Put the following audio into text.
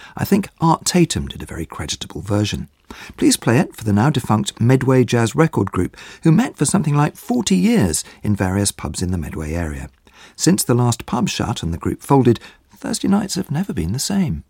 I think Art Tatum did a very creditable version. Please play it for the now defunct Medway Jazz Record Group, who met for something like 40 years in various pubs in the Medway area. Since the last pub shut and the group folded, Thursday nights have never been the same.